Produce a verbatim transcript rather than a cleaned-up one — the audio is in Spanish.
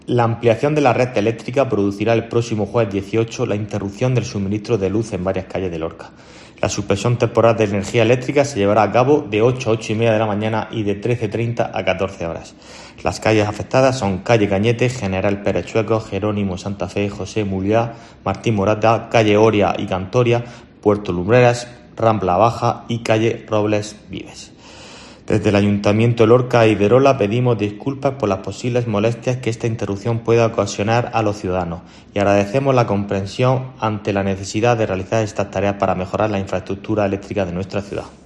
La ampliación de la red eléctrica producirá el próximo jueves dieciocho la interrupción del suministro de luz en varias calles de Lorca. La suspensión temporal de energía eléctrica se llevará a cabo de ocho a ocho y media de la mañana y de trece treinta a catorce horas. Las calles afectadas son Calle Cañete, General Pérez Chueco, Jerónimo Santa Fe, José Muliá, Martín Morata, Calle Oria y Cantoria, Puerto Lumbreras, Rambla Baja y Calle Robles Vives. Desde el Ayuntamiento de Lorca y Verola pedimos disculpas por las posibles molestias que esta interrupción pueda ocasionar a los ciudadanos y agradecemos la comprensión ante la necesidad de realizar estas tareas para mejorar la infraestructura eléctrica de nuestra ciudad.